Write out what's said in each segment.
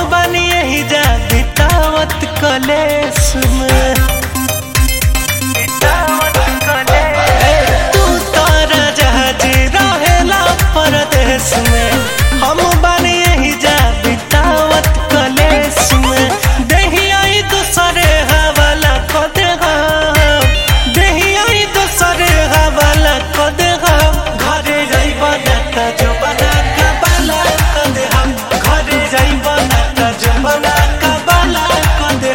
बनी यही जा बितावत कलेस में। तू तारा जहाज रहेला परदेश में, हम बनी यही जा बितावत कलेस में। देही आई दूसरे हवाला को दे, देही आई दूसरे हवाला को दे। घरे जाइबा ना जो बना का बाला को दे, घरे जाइबा ना जो बना का बाला को दे।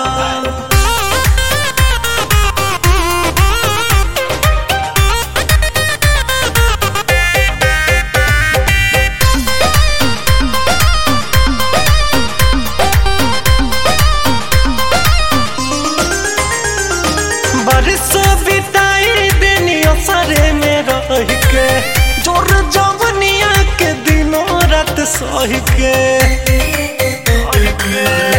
बरसों बिताई दिनियों सरे में रह के, जोर जवनिया के दिनों रात सह के।